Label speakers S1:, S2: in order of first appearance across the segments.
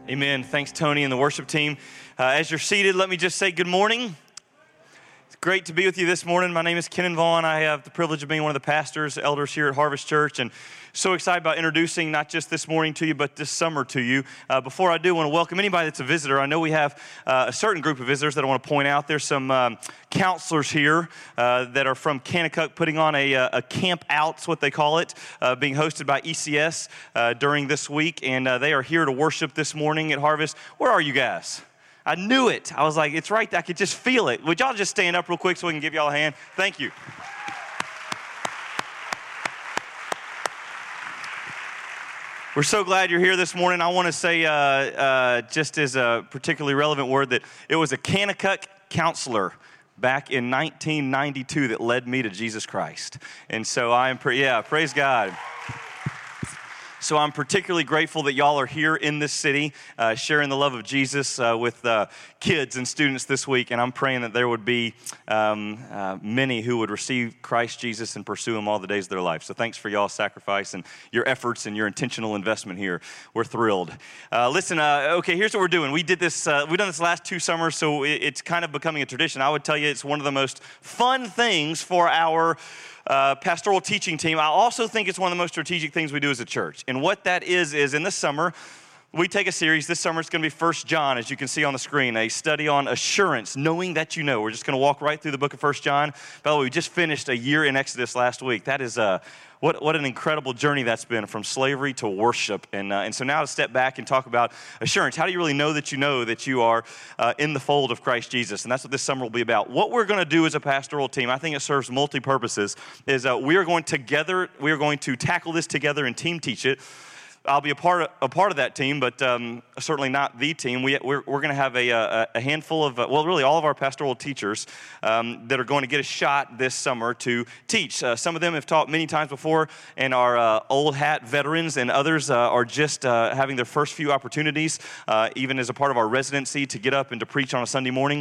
S1: Amen. Thanks, Tony and the worship team. As you're seated, let me just say good morning. It's great to be with you this morning. My name is Kenan Vaughn. I have the privilege of being one of the pastors, elders here at Harvest Church, and so excited about introducing not just this morning to you, but this summer to you. Before I do, I want to welcome anybody that's a visitor. I know we have a certain group of visitors that I want to point out. There's some counselors here that are from Kanakuk putting on a camp out's what they call it, being hosted by ECS during this week, and they are here to worship this morning at Harvest. Where are you guys? I knew it. I was like, it's right there. I could just feel it. Would y'all just stand up real quick so we can give y'all a hand? Thank you. We're so glad you're here this morning. I want to say, just as a particularly relevant word, that it was a Kanakuk counselor back in 1992 that led me to Jesus Christ. And so praise God. So I'm particularly grateful that y'all are here in this city, sharing the love of Jesus with kids and students this week. And I'm praying that there would be many who would receive Christ Jesus and pursue Him all the days of their life. So thanks for y'all's sacrifice and your efforts and your intentional investment here. We're thrilled. Listen, here's what we're doing. We've done this last 2 summers, so it's kind of becoming a tradition. I would tell you it's one of the most fun things for our pastoral teaching team. I also think it's one of the most strategic things we do as a church. And what that is in the summer, we take a series. This summer it's going to be 1 John, as you can see on the screen, a study on assurance, knowing that you know. We're just going to walk right through the book of 1 John. By the way, we just finished a year in Exodus last week. That is what an incredible journey that's been, from slavery to worship. And so now to step back and talk about assurance. How do you really know that you are in the fold of Christ Jesus? And that's what this summer will be about. What we're going to do as a pastoral team, I think it serves multi-purposes, is we are going to tackle this together and team teach it. I'll be a part of that team, but certainly not the team. We're going to have a handful of, really all of our pastoral teachers that are going to get a shot this summer to teach. Some of them have taught many times before and are old hat veterans, and others are just having their first few opportunities, even as a part of our residency, to get up and to preach on a Sunday morning.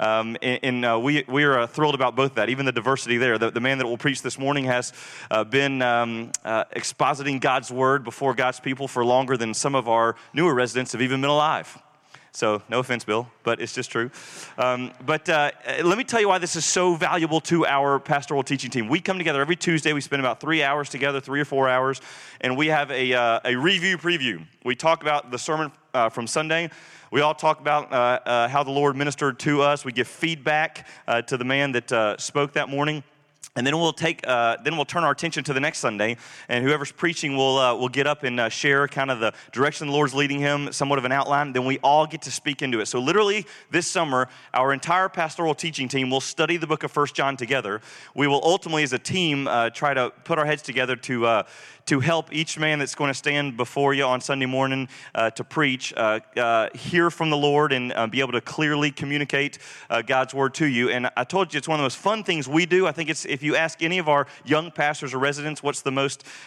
S1: We are thrilled about both of that, even the diversity there. The man that will preach this morning has been expositing God's Word before God's people for longer than some of our newer residents have even been alive. So, no offense, Bill, but it's just true. But let me tell you why this is so valuable to our pastoral teaching team. We come together every Tuesday. We spend about 3 hours together, 3 or 4 hours, and we have a review preview. We talk about the sermon from Sunday. We all talk about how the Lord ministered to us. We give feedback to the man that spoke that morning. And then we'll turn our attention to the next Sunday, and whoever's preaching will get up and share kind of the direction the Lord's leading him, somewhat of an outline. Then we all get to speak into it. So literally this summer, our entire pastoral teaching team will study the book of 1 John together. We will ultimately, as a team, try to put our heads together to help each man that's going to stand before you on Sunday morning to preach, hear from the Lord and be able to clearly communicate God's Word to you. And I told you it's one of the most fun things we do. I think it's, if you ask any of our young pastors or residents what's the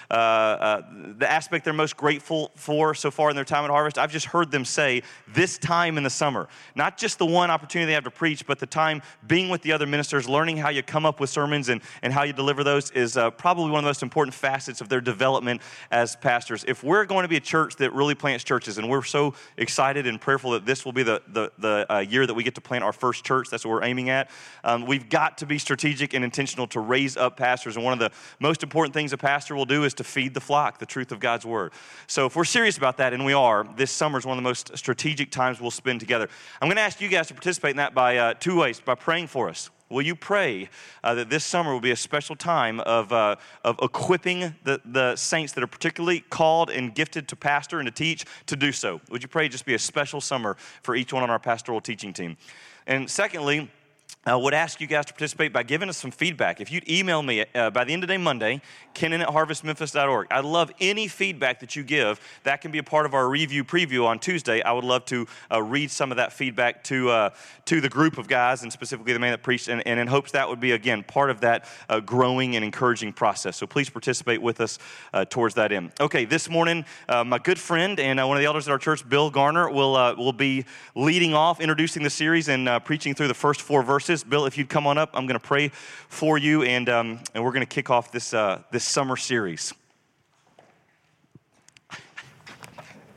S1: aspect they're most grateful for so far in their time at Harvest, I've just heard them say this time in the summer. Not just the one opportunity they have to preach, but the time being with the other ministers, learning how you come up with sermons and how you deliver those is probably one of the most important facets of their development as pastors. If we're going to be a church that really plants churches, and we're so excited and prayerful that this will be the year that we get to plant our first church, that's what we're aiming at, we've got to be strategic and intentional to raise up pastors. And one of the most important things a pastor will do is to feed the flock, the truth of God's Word. So if we're serious about that, and we are, this summer is one of the most strategic times we'll spend together. I'm going to ask you guys to participate in that by 2 ways, by praying for us. Will you pray that this summer will be a special time of equipping the saints that are particularly called and gifted to pastor and to teach to do so? Would you pray just be a special summer for each one on our pastoral teaching team? And secondly, I would ask you guys to participate by giving us some feedback. If you'd email me by the end of the day Monday, kenan@harvestmemphis.org. I love any feedback that you give. That can be a part of our review preview on Tuesday. I would love to read some of that feedback to the group of guys, and specifically the man that preached, and in hopes that would be, again, part of that growing and encouraging process. So please participate with us towards that end. Okay, this morning, my good friend and one of the elders at our church, Bill Garner, will be leading off, introducing the series and preaching through the first 4 verses. Bill, if you'd come on up, I'm going to pray for you, and we're going to kick off this summer series.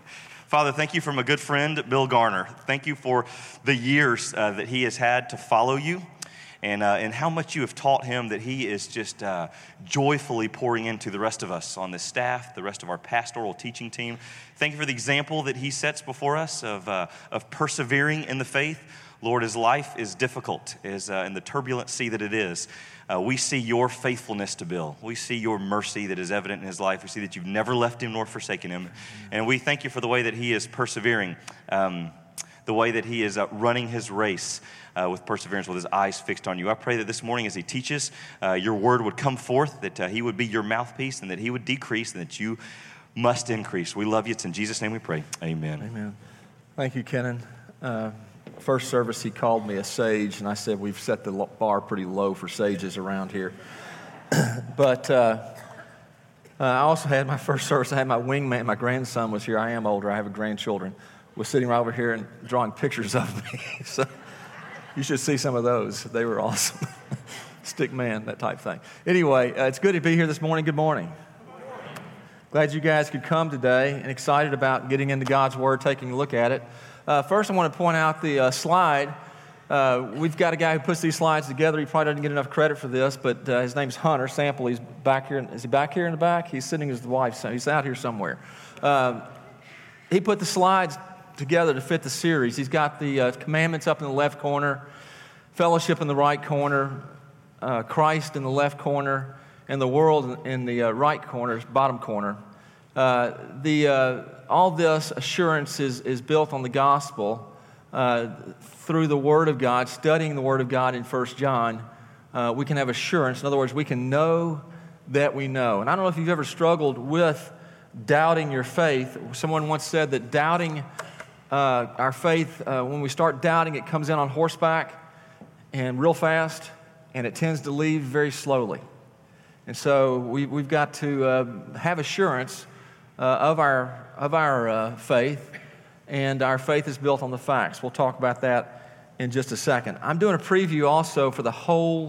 S1: Father, thank you for my good friend, Bill Garner. Thank you for the years that he has had to follow you and how much you have taught him that he is just joyfully pouring into the rest of us on this staff, the rest of our pastoral teaching team. Thank you for the example that he sets before us of persevering in the faith. Lord, as life is difficult, as in the turbulent sea that it is, we see your faithfulness to Bill. We see your mercy that is evident in his life. We see that you've never left him nor forsaken him. And we thank you for the way that he is persevering, the way that he is running his race with perseverance, with his eyes fixed on you. I pray that this morning as he teaches, your word would come forth, that he would be your mouthpiece, and that he would decrease, and that you must increase. We love you. It's in Jesus' name we pray. Amen.
S2: Amen. Thank you, Kenan. First service, he called me a sage, and I said we've set the bar pretty low for sages around here. But I also had my first service. I had my wingman. My grandson was here. I am older. I have grandchildren. Was sitting right over here and drawing pictures of me. So you should see some of those. They were awesome. Stick man, that type thing. Anyway, it's good to be here this morning. Good morning. Glad you guys could come today and excited about getting into God's Word, taking a look at it. First, I want to point out the slide. We've got a guy who puts these slides together. He probably doesn't get enough credit for this, but his name's Hunter Sample. He's back here. Is he back here in the back? He's sitting with his wife. So he's out here somewhere. He put the slides together to fit the series. He's got the commandments up in the left corner, fellowship in the right corner, Christ in the left corner, and the world in the right corner, bottom corner. All this assurance is built on the gospel through the Word of God, studying the Word of God in 1 John. We can have assurance. In other words, we can know that we know. And I don't know if you've ever struggled with doubting your faith. Someone once said that doubting our faith, when we start doubting, it comes in on horseback and real fast, and it tends to leave very slowly. And so we've got to have assurance of our faith, and our faith is built on the facts. We'll talk about that in just a second. I'm doing a preview also for the whole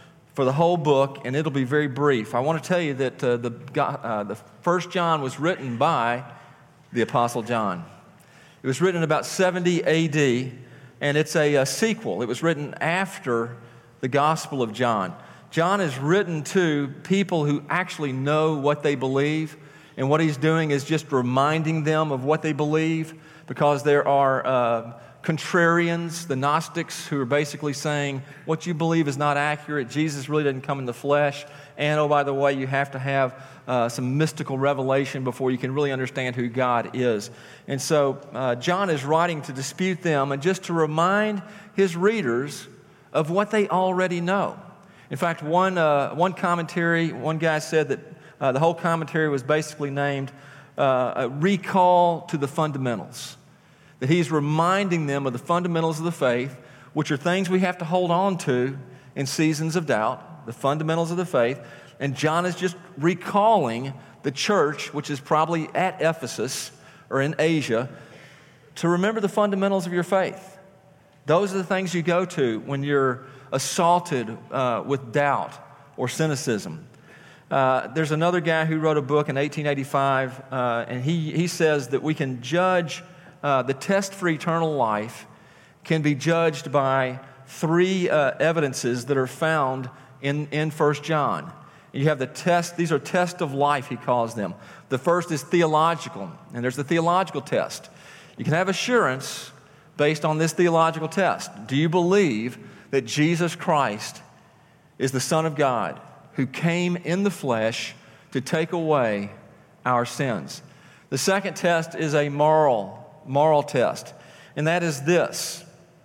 S2: book, and it'll be very brief. I want to tell you that the 1 John was written by the Apostle John. It was written about 70 A.D., and it's a sequel. It was written after the Gospel of John. John is written to people who actually know what they believe, and what he's doing is just reminding them of what they believe, because there are contrarians, the Gnostics, who are basically saying, what you believe is not accurate. Jesus really didn't come in the flesh. And, oh, by the way, you have to have some mystical revelation before you can really understand who God is. And so John is writing to dispute them and just to remind his readers of what they already know. In fact, one commentary, one guy said that the whole commentary was basically named a recall to the fundamentals. That he's reminding them of the fundamentals of the faith, which are things we have to hold on to in seasons of doubt, the fundamentals of the faith. And John is just recalling the church, which is probably at Ephesus or in Asia, to remember the fundamentals of your faith. Those are the things you go to when you're assaulted with doubt or cynicism. There's another guy who wrote a book in 1885, and he says that we can judge the test for eternal life can be judged by three evidences that are found in 1 John. You have the test, these are tests of life, he calls them. The first is theological, and there's the theological test. You can have assurance based on this theological test. Do you believe that Jesus Christ is the Son of God who came in the flesh to take away our sins? The second test is a moral test, and that is this.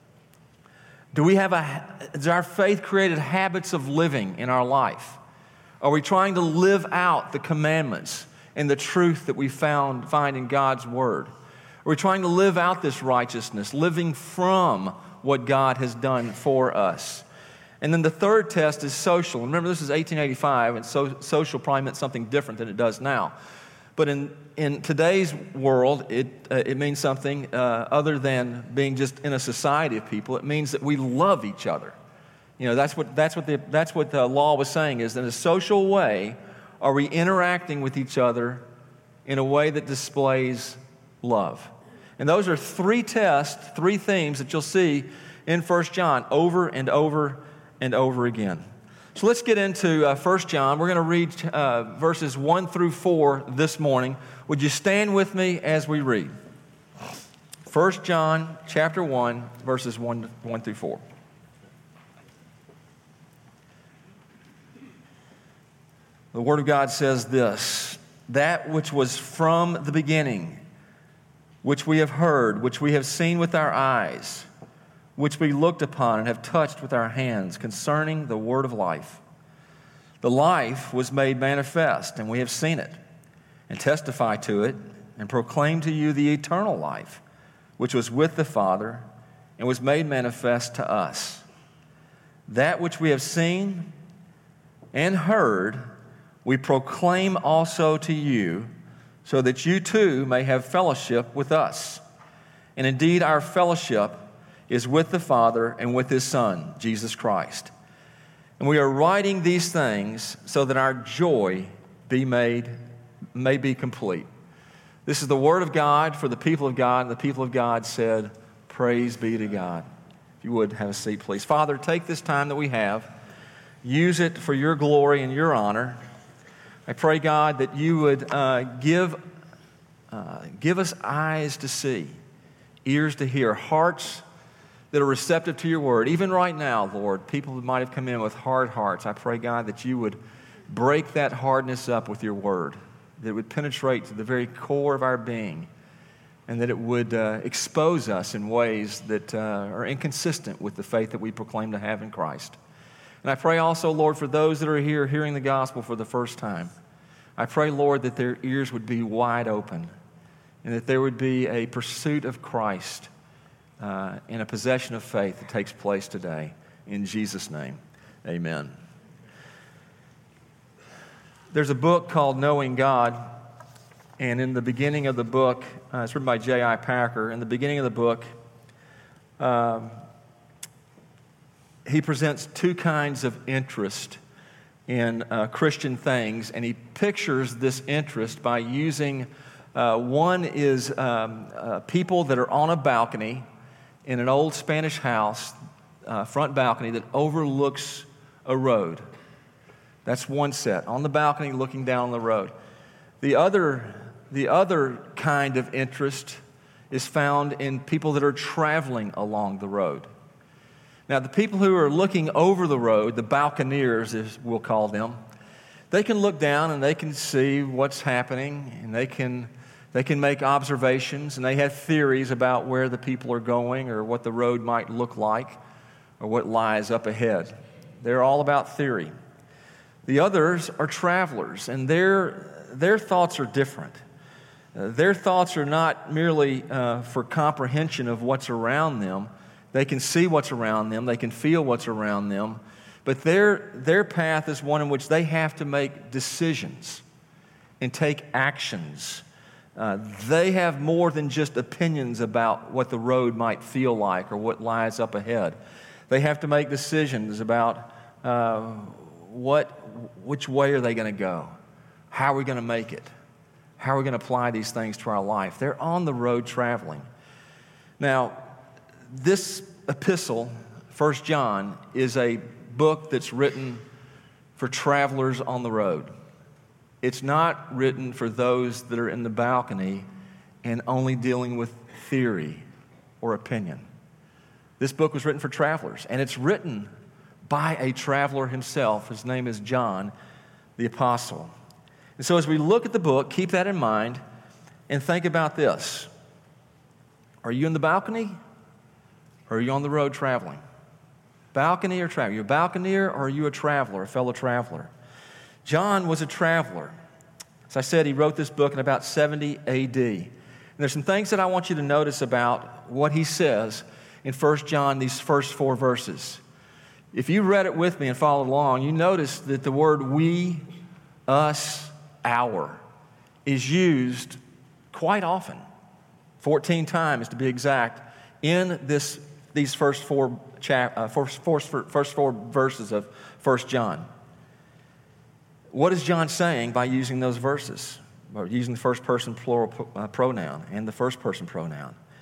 S2: Has our faith created habits of living in our life? Are we trying to live out the commandments and the truth that we find in God's Word? Are we trying to live out this righteousness, living from what God has done for us? And then the third test is social. And remember, this is 1885, and social probably meant something different than it does now. But in today's world, it means something other than being just in a society of people. It means that we love each other. You know, that's what the law was saying, is in a social way, are we interacting with each other in a way that displays love? And those are three tests, three themes that you'll see in 1 John over and over and over again. So let's get into 1 John. We're going to read verses 1 through 4 this morning. Would you stand with me as we read? 1 John chapter 1, verses 1 through 4. The Word of God says this, "That which was from the beginning, which we have heard, which we have seen with our eyes, which we looked upon and have touched with our hands concerning the word of life. The life was made manifest, and we have seen it, and testify to it, and proclaim to you the eternal life, which was with the Father, and was made manifest to us. That which we have seen and heard, we proclaim also to you, so that you too may have fellowship with us. And indeed, our fellowship is with the Father and with His Son, Jesus Christ. And we are writing these things so that our joy may be complete." This is the Word of God for the people of God, and the people of God said, "Praise be to God." If you would, have a seat, please. Father, take this time that we have, use it for your glory and your honor. I pray, God, that you would give us eyes to see, ears to hear, hearts that are receptive to your word. Even right now, Lord, people who might have come in with hard hearts, I pray, God, that you would break that hardness up with your word, that it would penetrate to the very core of our being, and that it would expose us in ways that are inconsistent with the faith that we proclaim to have in Christ. And I pray also, Lord, for those that are here hearing the gospel for the first time, I pray, Lord, that their ears would be wide open and that there would be a pursuit of Christ and a possession of faith that takes place today. In Jesus' name, amen. There's a book called Knowing God, and in the beginning of the book, it's written by J.I. Packer. In the beginning of the book, he presents two kinds of interest in Christian things, and he pictures this interest by using one is people that are on a balcony in an old Spanish house, front balcony that overlooks a road. That's one set, on the balcony looking down the road. The other kind of interest is found in people that are traveling along the road. Now, the people who are looking over the road, the balconeers, as we'll call them, they can look down and they can see what's happening, and they can make observations, and they have theories about where the people are going or what the road might look like or what lies up ahead. They're all about theory. The others are travelers, and their thoughts are different. Their thoughts are not merely for comprehension of what's around them. They can see what's around them. They can feel what's around them. But their path is one in which they have to make decisions and take actions. They have more than just opinions about what the road might feel like or what lies up ahead. They have to make decisions about which way are they going to go? How are we going to make it? How are we going to apply these things to our life? They're on the road traveling. Now, this epistle, 1 John, is a book that's written for travelers on the road. It's not written for those that are in the balcony and only dealing with theory or opinion. This book was written for travelers, and it's written by a traveler himself. His name is John, the Apostle. And so as we look at the book, keep that in mind and think about this. Are you in the balcony? Or are you on the road traveling? Balcony or travel? Are you a balconeer or are you a traveler, a fellow traveler? John was a traveler. As I said, he wrote this book in about 70 A.D. And there's some things that I want you to notice about what he says in 1 John, these first 4 verses. If you read it with me and followed along, you notice that the word we, us, our is used quite often, 14 times to be exact, in these first four verses of 1 John. What is John saying by using those verses? Or using the first person plural pronoun and the first person pronoun.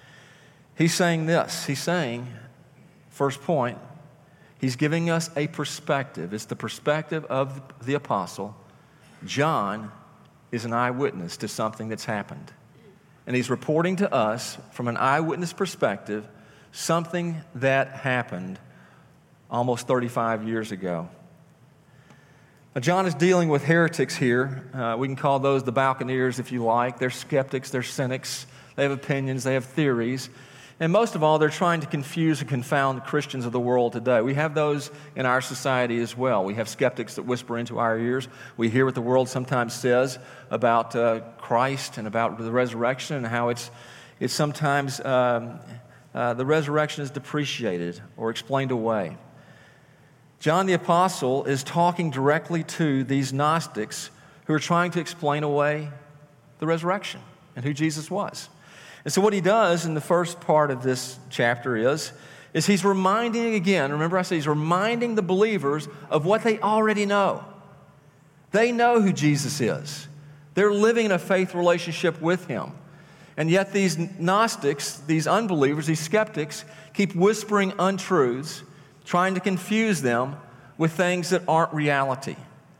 S2: He's saying this. He's saying, first point, he's giving us a perspective. It's the perspective of the apostle. John is an eyewitness to something that's happened. And he's reporting to us from an eyewitness perspective something that happened almost 35 years ago. Now, John is dealing with heretics here. We can call those the Balconeers if you like. They're skeptics, they're cynics, they have opinions, they have theories. And most of all, they're trying to confuse and confound the Christians of the world today. We have those in our society as well. We have skeptics that whisper into our ears. We hear what the world sometimes says about Christ and about the resurrection and how it's sometimes the resurrection is depreciated or explained away. John the Apostle is talking directly to these Gnostics who are trying to explain away the resurrection and who Jesus was. And so what he does in the first part of this chapter is he's reminding again, remember I said he's reminding the believers of what they already know. They know who Jesus is. They're living in a faith relationship with him. And yet these Gnostics, these unbelievers, these skeptics, keep whispering untruths, trying to confuse them with things that aren't reality.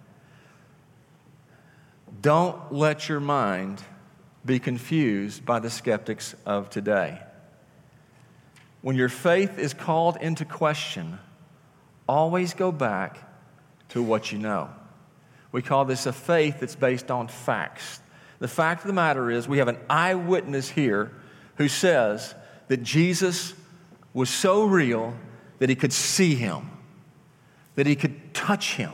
S2: Don't let your mind be confused by the skeptics of today. When your faith is called into question, always go back to what you know. We call this a faith that's based on facts. The fact of the matter is we have an eyewitness here who says that Jesus was so real that he could see him, that he could touch him.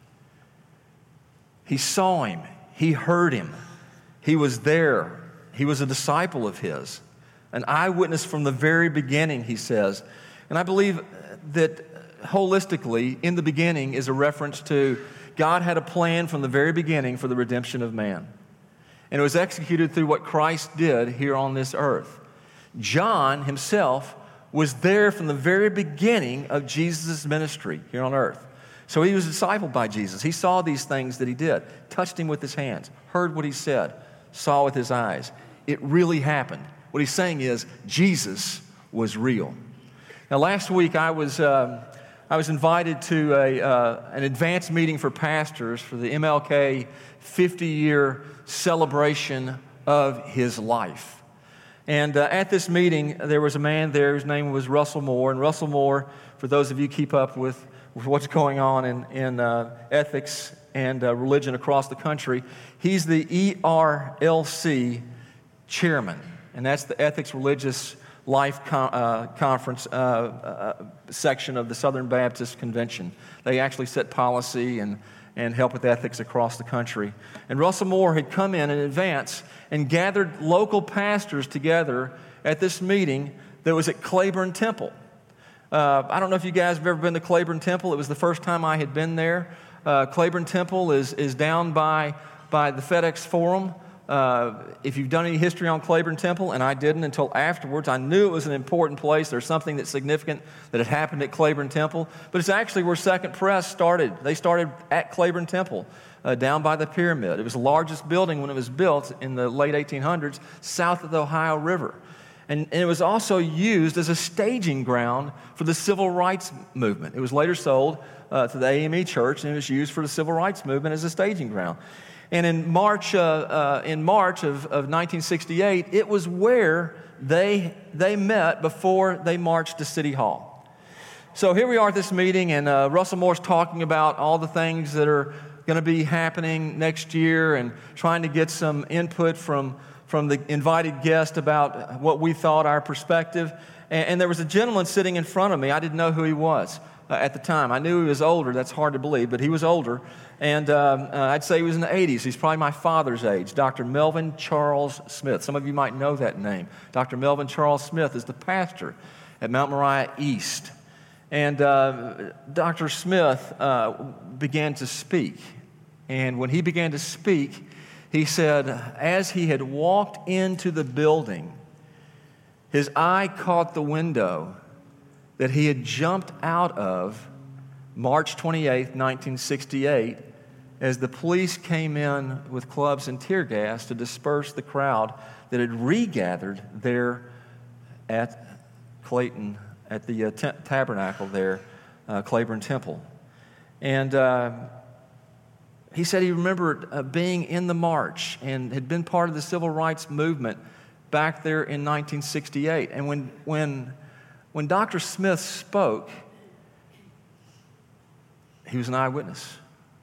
S2: He saw him. He heard him. He was there. He was a disciple of his. An eyewitness from the very beginning, he says. And I believe that holistically, in the beginning is a reference to God had a plan from the very beginning for the redemption of man. And it was executed through what Christ did here on this earth. John himself was there from the very beginning of Jesus' ministry here on earth. So he was discipled by Jesus. He saw these things that he did, touched him with his hands, heard what he said, saw with his eyes. It really happened. What he's saying is Jesus was real. Now, last week I was invited to an advanced meeting for pastors for the MLK 50-year celebration of his life. And at this meeting, there was a man there whose name was Russell Moore. And Russell Moore, for those of you who keep up with what's going on in ethics and religion across the country, he's the ERLC chairman. And that's the Ethics Religious Life Conference section of the Southern Baptist Convention. They actually set policy and help with ethics across the country. And Russell Moore had come in advance and gathered local pastors together at this meeting that was at Claiborne Temple. I don't know if you guys have ever been to Claiborne Temple. It was the first time I had been there. Claiborne Temple is down by the FedEx Forum. If you've done any history on Claiborne Temple, and I didn't until afterwards, I knew it was an important place. There's something that's significant that had happened at Claiborne Temple. But it's actually where Second Press started. They started at Claiborne Temple, down by the pyramid. It was the largest building when it was built in the late 1800s, south of the Ohio River. And it was also used as a staging ground for the civil rights movement. It was later sold to the AME Church, and it was used for the civil rights movement as a staging ground. And in March of 1968, it was where they met before they marched to City Hall. So here we are at this meeting, and Russell Moore's talking about all the things that are going to be happening next year and trying to get some input from the invited guest about what we thought, our perspective. And there was a gentleman sitting in front of me. I didn't know who he was at the time. I knew he was older. That's hard to believe, but he was older. And I'd say he was in the 80s. He's probably my father's age, Dr. Melvin Charles Smith. Some of you might know that name. Dr. Melvin Charles Smith is the pastor at Mount Moriah East. And Dr. Smith began to speak. And when he began to speak, he said, as he had walked into the building, his eye caught the window that he had jumped out of March 28th, 1968, as the police came in with clubs and tear gas to disperse the crowd that had regathered there at Clayton at the tabernacle there, Claiborne Temple. And he said he remembered being in the march and had been part of the civil rights movement back there in 1968. And when Dr. Smith spoke, he was an eyewitness.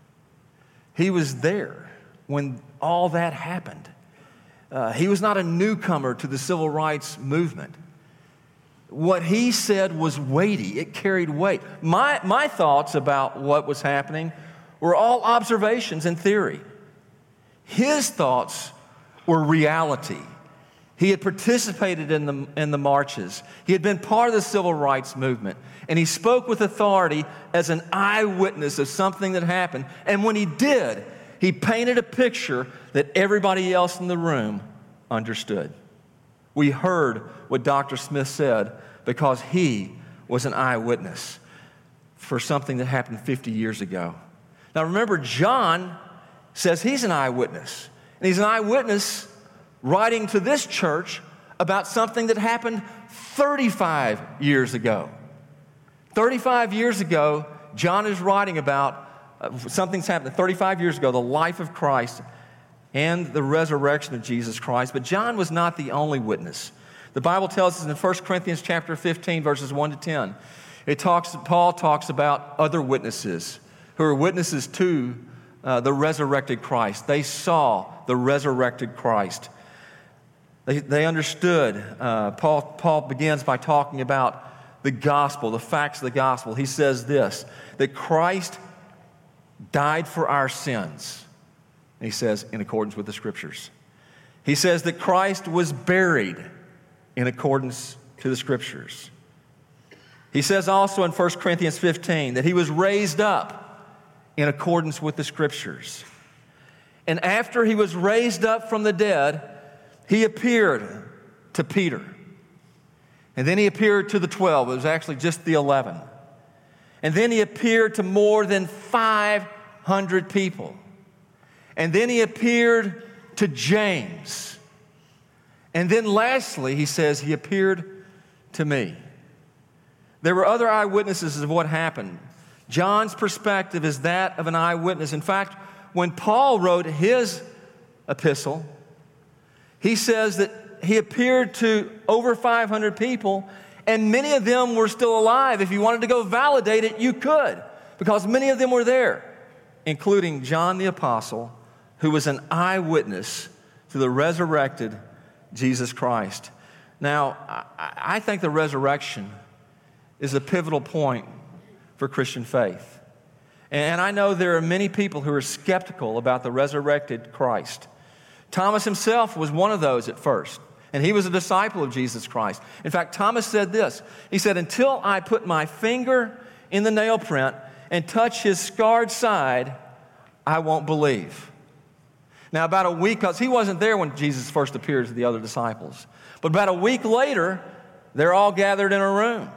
S2: He was there when all that happened. He was not a newcomer to the civil rights movement. What he said was weighty. It carried weight. My thoughts about what was happening were all observations and theory. His thoughts were reality. He had participated in the marches. He had been part of the civil rights movement. And he spoke with authority as an eyewitness of something that happened. And when he did, he painted a picture that everybody else in the room understood. We heard what Dr. Smith said because he was an eyewitness for something that happened 50 years ago. Now remember, John says he's an eyewitness. And he's an eyewitness writing to this church about something that happened 35 years ago. 35 years ago, John is writing about something's happened 35 years ago, the life of Christ and the resurrection of Jesus Christ. But John was not the only witness. The Bible tells us in 1 Corinthians chapter 15, verses 1 to 10, Paul talks about other witnesses who are witnesses to the resurrected Christ. They saw the resurrected Christ. They understood. Paul begins by talking about the gospel, the facts of the gospel. He says this, that Christ died for our sins. And he says, in accordance with the Scriptures. He says that Christ was buried in accordance to the Scriptures. He says also in 1 Corinthians 15 that he was raised up in accordance with the Scriptures. And after he was raised up from the dead, he appeared to Peter. And then he appeared to the 12. It was actually just the 11. And then he appeared to more than 500 people. And then he appeared to James. And then lastly, he says, he appeared to me. There were other eyewitnesses of what happened. John's perspective is that of an eyewitness. In fact, when Paul wrote his epistle, he says that he appeared to over 500 people, and many of them were still alive. If you wanted to go validate it, you could, because many of them were there, including John the Apostle, who was an eyewitness to the resurrected Jesus Christ. Now, I think the resurrection is a pivotal point for Christian faith. And I know there are many people who are skeptical about the resurrected Christ. Thomas himself was one of those at first, and he was a disciple of Jesus Christ. In fact, Thomas said this. He said, until I put my finger in the nail print and touch his scarred side, I won't believe. Now, about a week, because he wasn't there when Jesus first appeared to the other disciples, but about a week later, they're all gathered in a room.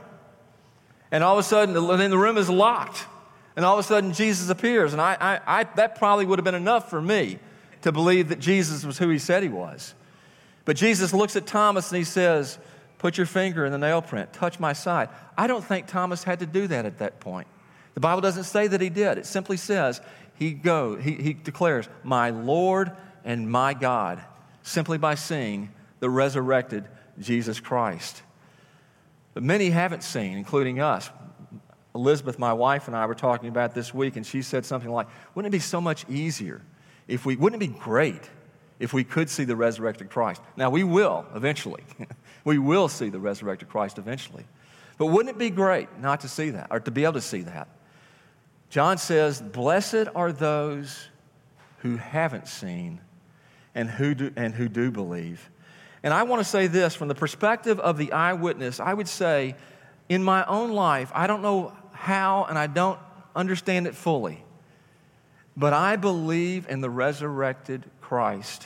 S2: And all of a sudden, the room is locked. And all of a sudden, Jesus appears. And that probably would have been enough for me to believe that Jesus was who he said he was. But Jesus looks at Thomas and he says, put your finger in the nail print, touch my side. I don't think Thomas had to do that at that point. The Bible doesn't say that he did. It simply says he declares, my Lord and my God, simply by seeing the resurrected Jesus Christ. But many haven't seen, including us. Elizabeth, my wife, and I were talking about this week, and she said something like, wouldn't it be so much easier wouldn't it be great if we could see the resurrected Christ? Now, we will eventually. We will see the resurrected Christ eventually. But wouldn't it be great not to see that, or to be able to see that? John says, blessed are those who haven't seen and who do believe. And I want to say this, from the perspective of the eyewitness, I would say, in my own life, I don't know how and I don't understand it fully, but I believe in the resurrected Christ.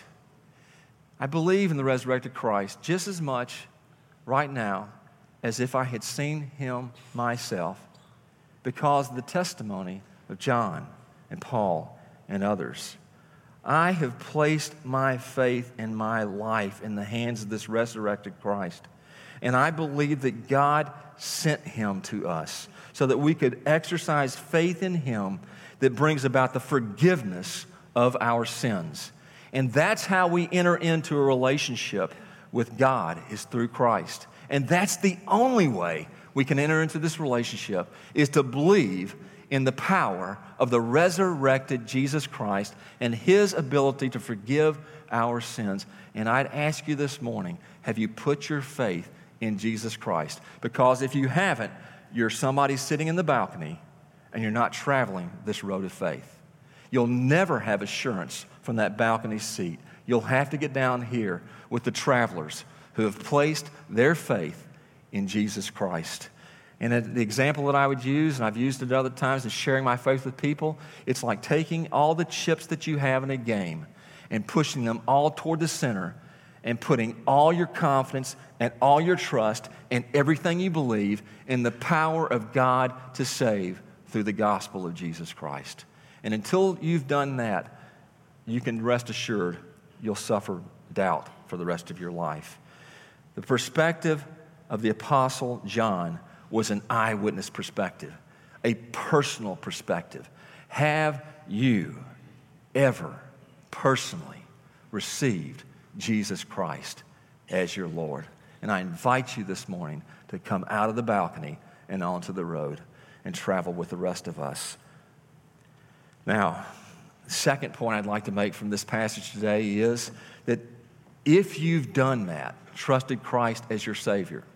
S2: I believe in the resurrected Christ just as much right now as if I had seen him myself, because of the testimony of John and Paul and others. I have placed my faith and my life in the hands of this resurrected Christ. And I believe that God sent him to us so that we could exercise faith in him that brings about the forgiveness of our sins. And that's how we enter into a relationship with God, is through Christ. And that's the only way we can enter into this relationship, is to believe in the power of the resurrected Jesus Christ and his ability to forgive our sins. And I'd ask you this morning, have you put your faith in Jesus Christ? Because if you haven't, you're somebody sitting in the balcony and you're not traveling this road of faith. You'll never have assurance from that balcony seat. You'll have to get down here with the travelers who have placed their faith in Jesus Christ. And the example that I would use, and I've used it other times in sharing my faith with people, it's like taking all the chips that you have in a game and pushing them all toward the center and putting all your confidence and all your trust and everything you believe in the power of God to save through the gospel of Jesus Christ. And until you've done that, you can rest assured you'll suffer doubt for the rest of your life. The perspective of the Apostle John was an eyewitness perspective, a personal perspective. Have you ever personally received Jesus Christ as your Lord? And I invite you this morning to come out of the balcony and onto the road and travel with the rest of us. Now, the second point I'd like to make from this passage today is that if you've done that, trusted Christ as your Savior,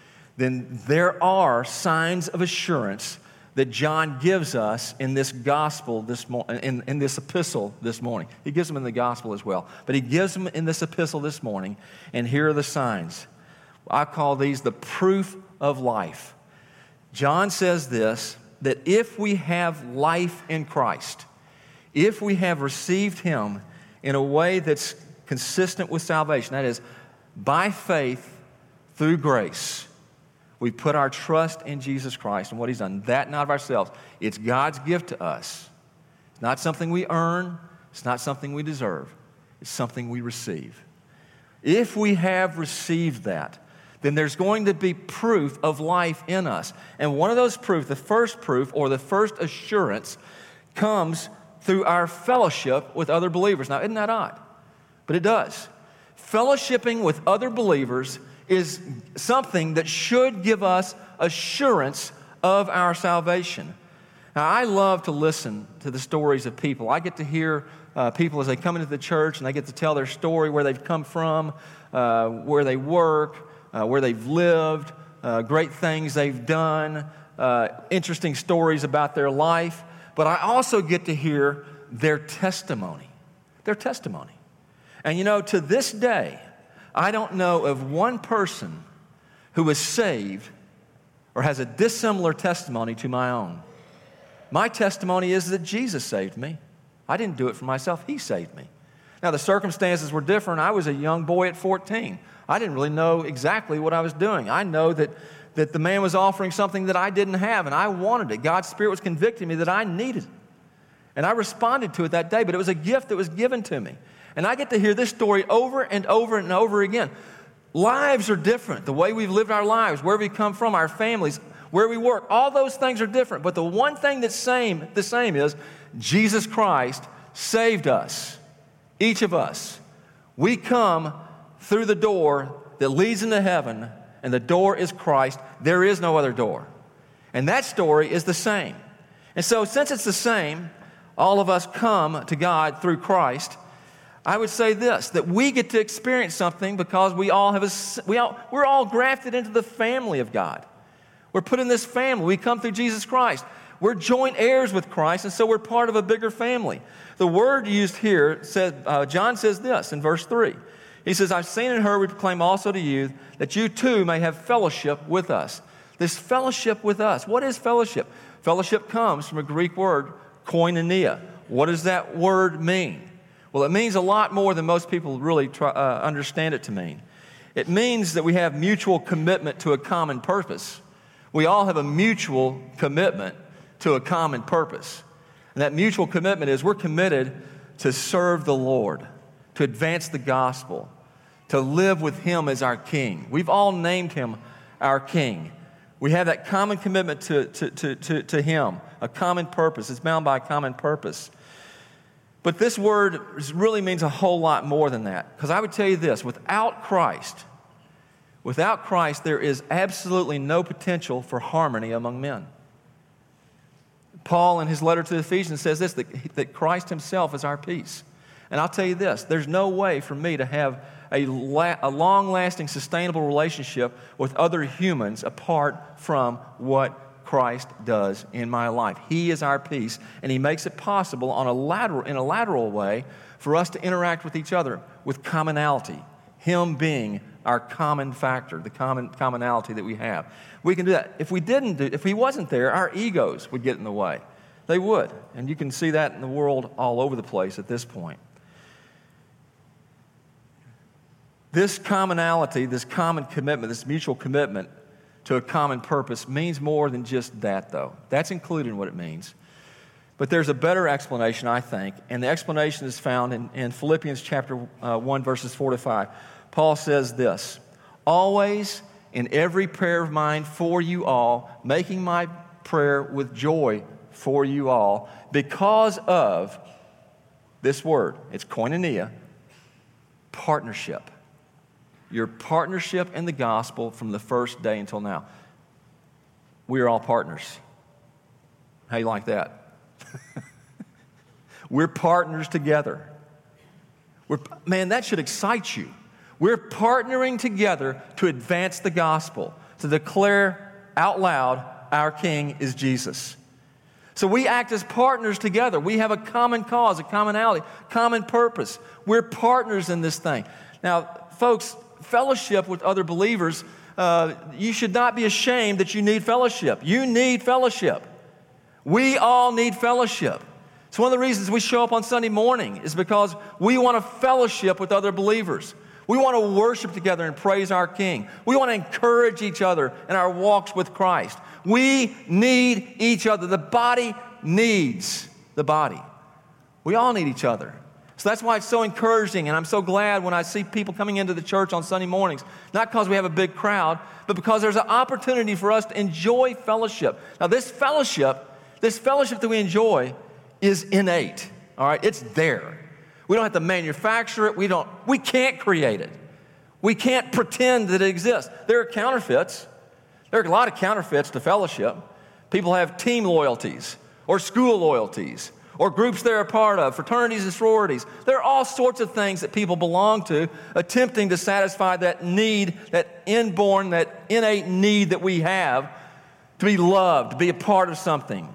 S2: then there are signs of assurance that John gives us in this gospel in this epistle this morning. He gives them in the gospel as well, but he gives them in this epistle this morning, and here are the signs. I call these the proof of life. John says this, that if we have life in Christ, if we have received him in a way that's consistent with salvation, that is, by faith through grace, we put our trust in Jesus Christ and what he's done. That not of ourselves. It's God's gift to us. It's not something we earn. It's not something we deserve. It's something we receive. If we have received that, then there's going to be proof of life in us. And one of those proof, the first proof or the first assurance, comes through our fellowship with other believers. Now, isn't that odd? But it does. Fellowshipping with other believers is something that should give us assurance of our salvation. Now, I love to listen to the stories of people. I get to hear people as they come into the church, and they get to tell their story, where they've come from, where they work, where they've lived, great things they've done, interesting stories about their life. But I also get to hear their testimony. Their testimony. And you know, to this day, I don't know of one person who was saved or has a dissimilar testimony to my own. My testimony is that Jesus saved me. I didn't do it for myself. He saved me. Now, the circumstances were different. I was a young boy at 14. I didn't really know exactly what I was doing. I know that the man was offering something that I didn't have, and I wanted it. God's Spirit was convicting me that I needed it. And I responded to it that day, but it was a gift that was given to me. And I get to hear this story over and over and over again. Lives are different. The way we've lived our lives, where we come from, our families, where we work, all those things are different. But the one thing that's the same is Jesus Christ saved us, each of us. We come through the door that leads into heaven, and the door is Christ. There is no other door. And that story is the same. And so since it's the same, all of us come to God through Christ. I would say this, that we get to experience something because we're all grafted into the family of God. We're put in this family. We come through Jesus Christ. We're joint heirs with Christ, and so we're part of a bigger family. The word used here says, John says this in verse 3. He says, I've seen and heard, we proclaim also to you, that you too may have fellowship with us. This fellowship with us. What is fellowship? Fellowship comes from a Greek word, koinonia. What does that word mean? Well, it means a lot more than most people really understand it to mean. It means that we have mutual commitment to a common purpose. We all have a mutual commitment to a common purpose. And that mutual commitment is we're committed to serve the Lord, to advance the gospel, to live with Him as our King. We've all named Him our King. We have that common commitment to Him, a common purpose. It's bound by a common purpose. But this word really means a whole lot more than that. Because I would tell you this, without Christ, there is absolutely no potential for harmony among men. Paul, in his letter to the Ephesians, says this, that Christ Himself is our peace. And I'll tell you this, there's no way for me to have a long-lasting, sustainable relationship with other humans apart from what Christ does in my life. He is our peace, and He makes it possible in a lateral way for us to interact with each other with commonality, Him being our common factor, the commonality that we have. We can do that. If He wasn't there, our egos would get in the way. They would, and you can see that in the world all over the place at this point. This commonality, this common commitment, this mutual commitment to a common purpose means more than just that, though. That's included in what it means. But there's a better explanation, I think, and the explanation is found in Philippians chapter 1, verses 4 to 5. Paul says this, always in every prayer of mine for you all, making my prayer with joy for you all, because of this word, it's koinonia, partnership. Your partnership in the gospel from the first day until now. We are all partners. How you like that? We're partners together. Man, that should excite you. We're partnering together to advance the gospel, to declare out loud, our King is Jesus. So we act as partners together. We have a common cause, a commonality, common purpose. We're partners in this thing. Now, folks, fellowship with other believers, you should not be ashamed that you need fellowship. You need fellowship. We all need fellowship. It's one of the reasons we show up on Sunday morning is because we want to fellowship with other believers. We want to worship together and praise our King. We want to encourage each other in our walks with Christ. We need each other. The body needs the body. We all need each other. So that's why it's so encouraging, and I'm so glad when I see people coming into the church on Sunday mornings, not because we have a big crowd, but because there's an opportunity for us to enjoy fellowship. Now, this fellowship that we enjoy is innate, all right? It's there. We don't have to manufacture it. We can't create it. We can't pretend that it exists. There are counterfeits. There are a lot of counterfeits to fellowship. People have team loyalties or school loyalties or groups they're a part of, fraternities and sororities. There are all sorts of things that people belong to, attempting to satisfy that need, that inborn, that innate need that we have to be loved, to be a part of something.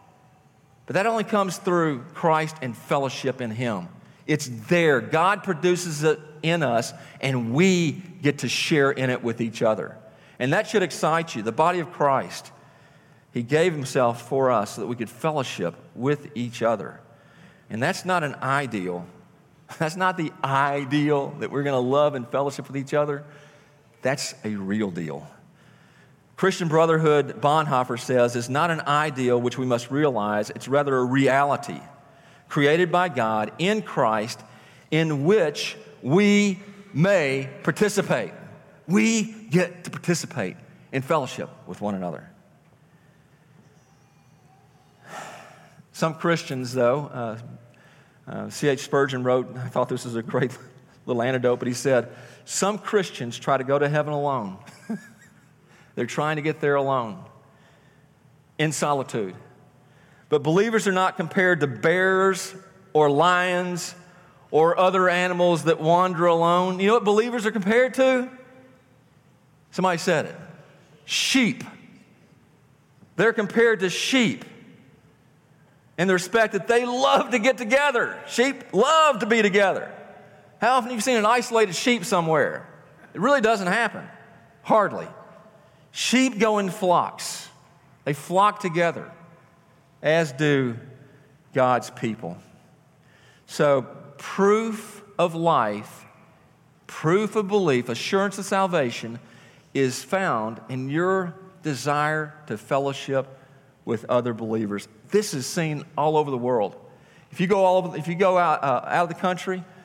S2: But that only comes through Christ and fellowship in Him. It's there. God produces it in us, and we get to share in it with each other. And that should excite you. The body of Christ, He gave Himself for us so that we could fellowship with each other. And that's not an ideal. That's not the ideal that we're going to love and fellowship with each other. That's a real deal. Christian brotherhood, Bonhoeffer says, is not an ideal which we must realize. It's rather a reality created by God in Christ in which we may participate. We get to participate in fellowship with one another. Some Christians, though, C.H. Spurgeon wrote, I thought this was a great little anecdote, but he said, some Christians try to go to heaven alone. They're trying to get there alone, in solitude. But believers are not compared to bears or lions or other animals that wander alone. You know what believers are compared to? Somebody said it. Sheep. They're compared to sheep in the respect that they love to get together. Sheep love to be together. How often have you seen an isolated sheep somewhere? It really doesn't happen. Hardly. Sheep go in flocks. They flock together, as do God's people. So, proof of life, proof of belief, assurance of salvation is found in your desire to fellowship with other believers. This is seen all over the world. If you go out of the country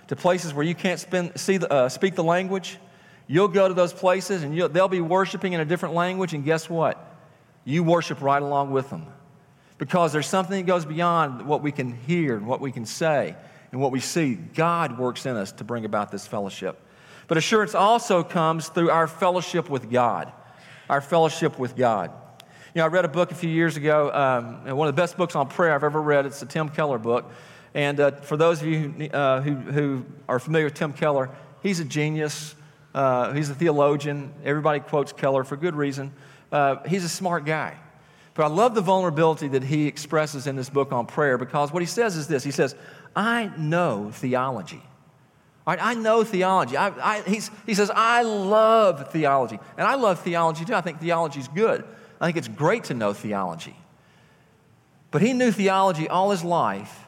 S2: to places where you can't speak the language. You'll go to those places and they'll be worshiping in a different language, and guess what? You worship right along with them. Because there's something that goes beyond what we can hear and what we can say and what we see. God works in us to bring about this fellowship. But assurance also comes through our fellowship with God. Our fellowship with God. You know, I read a book a few years ago, one of the best books on prayer I've ever read. It's the Tim Keller book. And for those of you who are familiar with Tim Keller, he's a genius. He's a theologian. Everybody quotes Keller for good reason. He's a smart guy. But I love the vulnerability that he expresses in this book on prayer, because what he says is this. He says, I know theology. All right, I know theology. He says, I love theology. And I love theology too. I think theology is good. I think it's great to know theology. But he knew theology all his life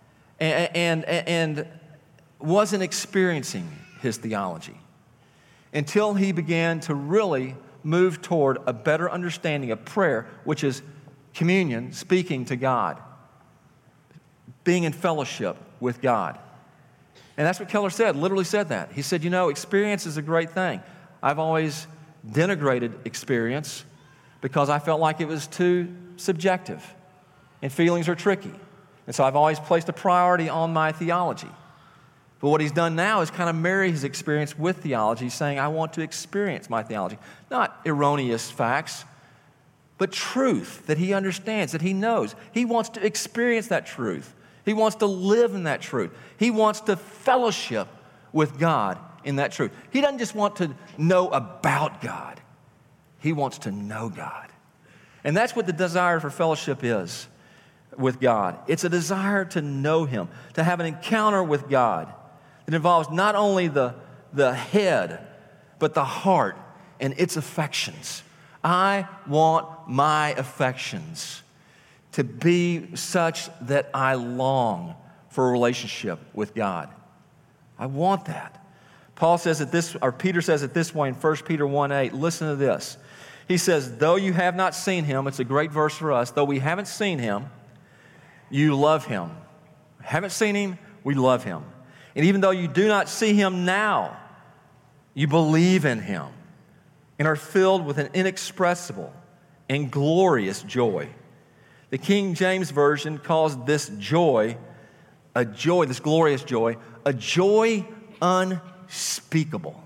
S2: and wasn't experiencing his theology until he began to really move toward a better understanding of prayer, which is communion, speaking to God, being in fellowship with God. And that's what Keller said, literally said that. He said, you know, experience is a great thing. I've always denigrated experience because I felt like it was too subjective and feelings are tricky. And so I've always placed a priority on my theology. But what he's done now is kind of marry his experience with theology, saying, I want to experience my theology. Not erroneous facts, but truth that he understands, that he knows. He wants to experience that truth. He wants to live in that truth. He wants to fellowship with God in that truth. He doesn't just want to know about God. He wants to know God. And that's what the desire for fellowship is with God. It's a desire to know Him, to have an encounter with God. It involves not only the head, but the heart and its affections. I want my affections to be such that I long for a relationship with God. I want that. Peter says it this way in 1 Peter 1:8. Listen to this. He says, though you have not seen Him, it's a great verse for us, though we haven't seen Him, you love Him. Haven't seen Him, we love Him. And even though you do not see Him now, you believe in Him and are filled with an inexpressible and glorious joy. The King James Version calls this joy, this glorious joy, a joy unspeakable.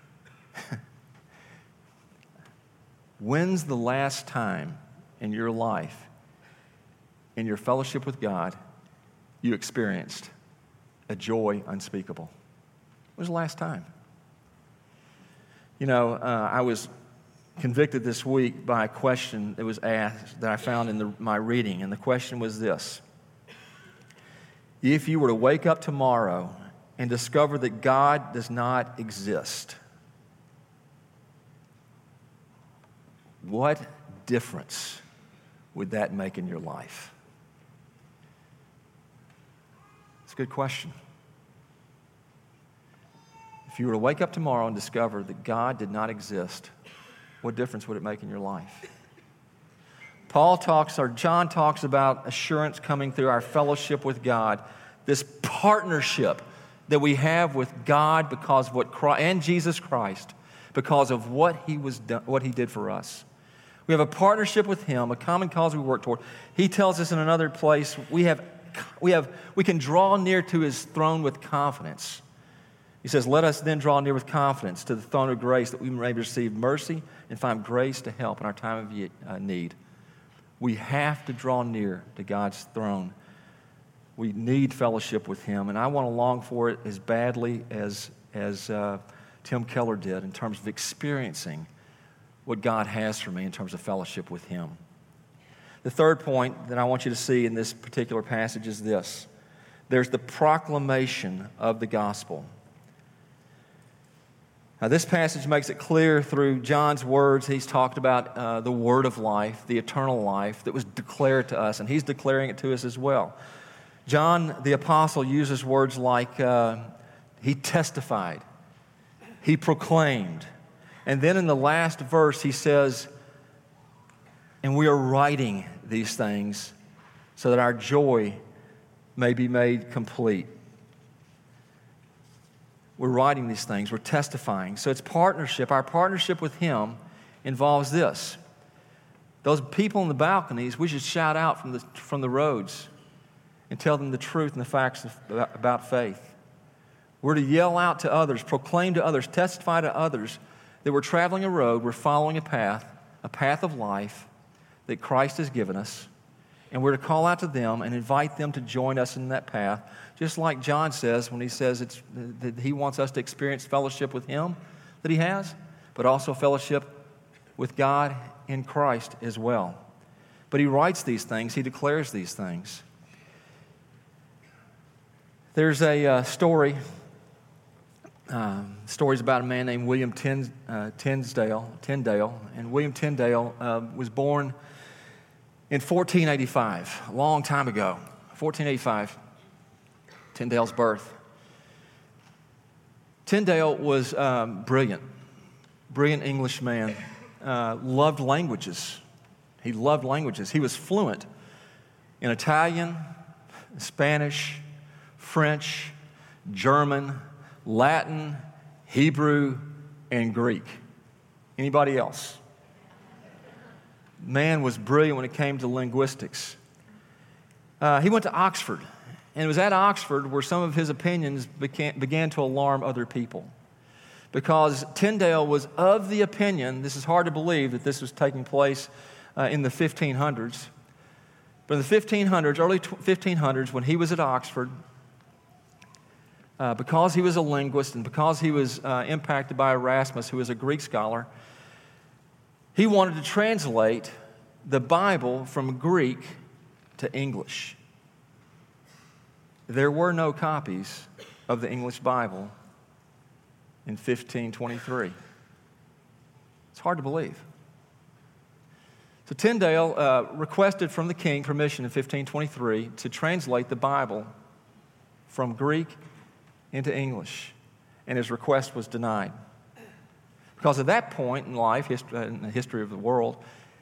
S2: When's the last time in your life, in your fellowship with God, you experienced a joy unspeakable? When was the last time? You know, I was convicted this week by a question that was asked that I found in my reading, and the question was this. If you were to wake up tomorrow and discover that God does not exist, what difference would that make in your life? It's a good question. If you were to wake up tomorrow and discover that God did not exist, what difference would it make in your life? John talks about assurance coming through our fellowship with God, this partnership that we have with God because of what Christ, and Jesus Christ, because of what He did for us. We have a partnership with Him, a common cause we work toward. He tells us in another place we can draw near to His throne with confidence. He says, let us then draw near with confidence to the throne of grace that we may receive mercy and find grace to help in our time of need. We have to draw near to God's throne. We need fellowship with Him, and I want to long for it as badly as Tim Keller did in terms of experiencing what God has for me in terms of fellowship with Him. The third point that I want you to see in this particular passage is this. There's the proclamation of the gospel. Now, this passage makes it clear through John's words. He's talked about the word of life, the eternal life that was declared to us, and he's declaring it to us as well. John, the apostle, uses words like he testified, he proclaimed, and then in the last verse he says, and we are writing these things so that our joy may be made complete. we're writing these things, we're testifying. So it's partnership. Our partnership with Him involves this. Those people in the balconies, we should shout out from the roads and tell them the truth and the facts about faith. We're to yell out to others, proclaim to others, testify to others that we're traveling a road, we're following a path of life that Christ has given us, and we're to call out to them and invite them to join us in that path, just like John says when he says that he wants us to experience fellowship with Him that He has, but also fellowship with God in Christ as well. But he writes these things, he declares these things. There's a stories about a man named William Tyndale. And William Tyndale was born in 1485, a long time ago. 1485, Tyndale's birth. Tyndale was brilliant English man, loved languages. He loved languages. He was fluent in Italian, Spanish, French, German, Latin, Hebrew, and Greek. Anybody else? Man was brilliant when it came to linguistics. He went to Oxford, and it was at Oxford where some of his opinions began to alarm other people. Because Tyndale was of the opinion, this is hard to believe that this was taking place in the 1500s, but in the 1500s, early 1500s, when he was at Oxford, because he was a linguist and because he was impacted by Erasmus, who was a Greek scholar, he wanted to translate the Bible from Greek to English. There were no copies of the English Bible in 1523. It's hard to believe. So Tyndale requested from the king permission in 1523 to translate the Bible from Greek into English, and his request was denied. Because at that point in life, in the history of the world,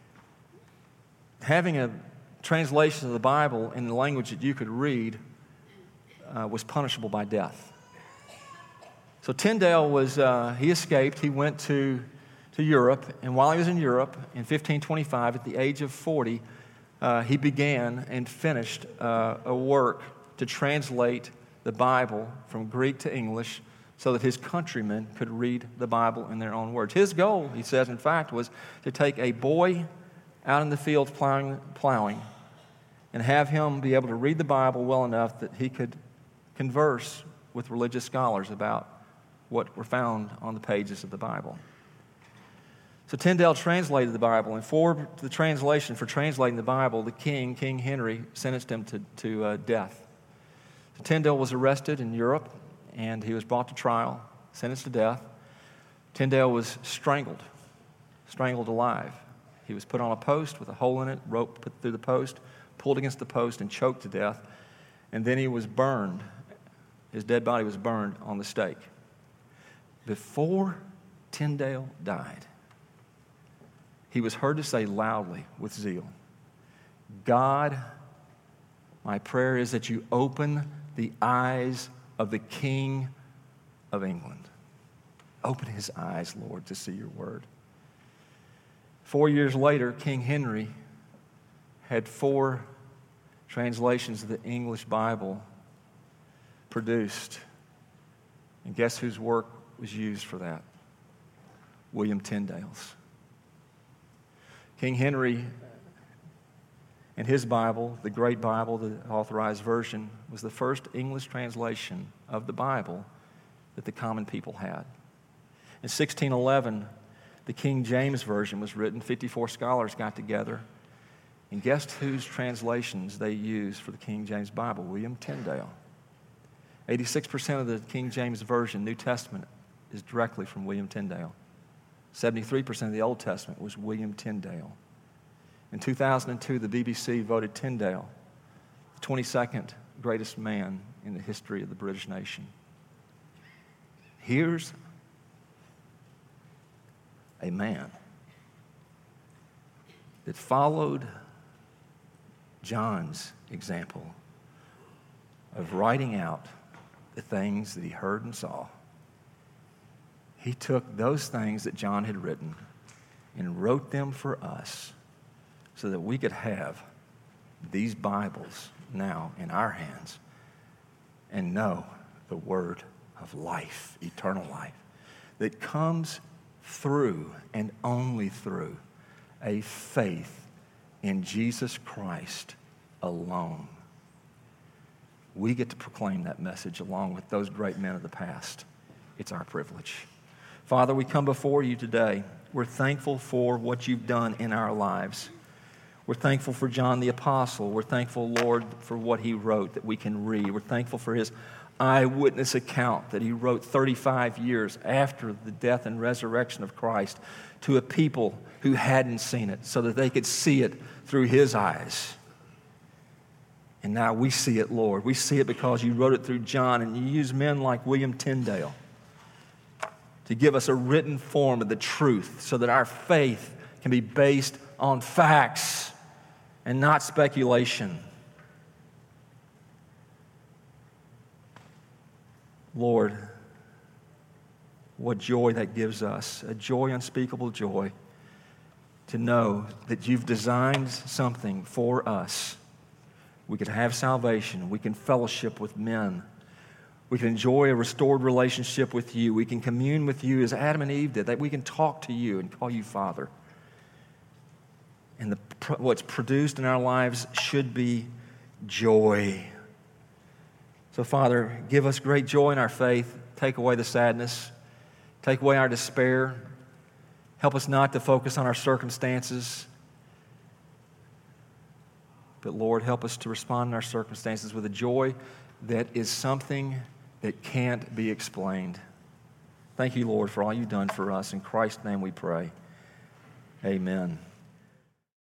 S2: having a translation of the Bible in the language that you could read was punishable by death. So Tyndale he escaped. He went to Europe, and while he was in Europe in 1525, at the age of 40, he began and finished a work to translate the Bible from Greek to English so that his countrymen could read the Bible in their own words. His goal, he says, in fact, was to take a boy out in the fields plowing and have him be able to read the Bible well enough that he could converse with religious scholars about what were found on the pages of the Bible. So Tyndale translated the Bible, and for translating the Bible, the king, King Henry, sentenced him to death. So Tyndale was arrested in Europe, and he was brought to trial, sentenced to death. Tyndale was strangled alive. He was put on a post with a hole in it, rope put through the post, pulled against the post, and choked to death. And then he was burned. His dead body was burned on the stake. Before Tyndale died, he was heard to say loudly with zeal, God, my prayer is that you open the eyes of the King of England. Open his eyes, Lord, to see your word. 4 years later, King Henry had 4 translations of the English Bible produced. And guess whose work was used for that? William Tyndale's. King Henry and his Bible, the Great Bible, the Authorized Version, was the first English translation of the Bible that the common people had. In 1611, the King James Version was written. 54 scholars got together. And guess whose translations they used for the King James Bible? William Tyndale. 86% of the King James Version, New Testament, is directly from William Tyndale. 73% of the Old Testament was William Tyndale. In 2002, the BBC voted Tyndale the 22nd greatest man in the history of the British nation. Here's a man that followed John's example of writing out the things that he heard and saw He took those things that John had written and wrote them for us so that we could have these Bibles now in our hands and know the word of life, eternal life, that comes through and only through a faith in Jesus Christ alone. We get to proclaim that message along with those great men of the past. It's our privilege. Father, we come before you today. We're thankful for what you've done in our lives. We're thankful for John the Apostle. We're thankful, Lord, for what he wrote that we can read. We're thankful for his eyewitness account that he wrote 35 years after the death and resurrection of Christ to a people who hadn't seen it so that they could see it through his eyes. And now we see it, Lord. We see it because you wrote it through John, and you used men like William Tyndale to give us a written form of the truth so that our faith can be based on facts and not speculation. Lord, what joy that gives us, a joy, unspeakable joy, to know that you've designed something for us. We could have salvation. We can fellowship with men. We can enjoy a restored relationship with you. We can commune with you as Adam and Eve did, that we can talk to you and call you Father. And what's produced in our lives should be joy. So, Father, give us great joy in our faith. Take away the sadness. Take away our despair. Help us not to focus on our circumstances. But, Lord, help us to respond in our circumstances with a joy that is something that can't be explained. Thank you, Lord, for all you've done for us. In Christ's name we pray. Amen.